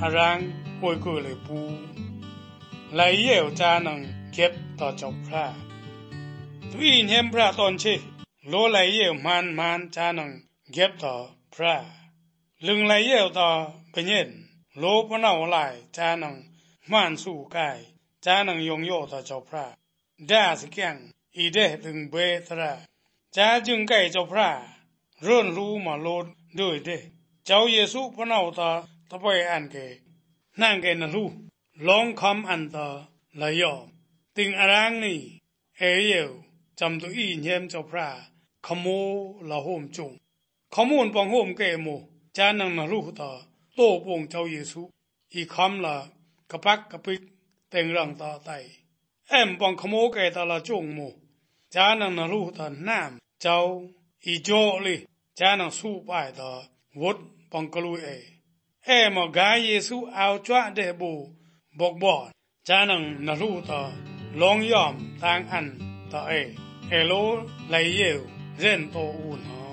รังป่วยกูเลยปูไหลเยี่ยวจานังเก็บต่อจบพระทุยเห็นพระตอนเชโลไหลเยี่ยวมันจานังเก็บต่อพระลึงไหลเยี่ยวต่อเป็นเย็นโลพนาไหลจานังมันสู้กายจานังยงโยต่อจบพระด่าสิแกงอีเดถึงเบตระจาจึงไก่จบพระร่นรู้มาโลดด้วยเดเจ้าเยซูพนาต่อตะไปอันเกนั่งเกนรู้ลองคำอันต่อละยอมติงอรังนี่เอเยวจำตัวอีเยี่ยมเจ้าพระขโมละโหมจงขโมนปองโหมเกโมจานังนรู้ต่อโตปงเจ้าเยซูอีคำละกระปักกระปิกเต็งรังต่อไตแอมปองขโมเกตละจงโมจานังนรู้ต่อน้ำเจ้าอีโจลิจานังสู้ไปต่อวดปองกลุยเอมกายเยซูเอาจ้าเดบูบอกบอดจานังนรู้ต่อลองยอมทางอันต่อเอโลไหลเยวเร่นโตอุ่นหอ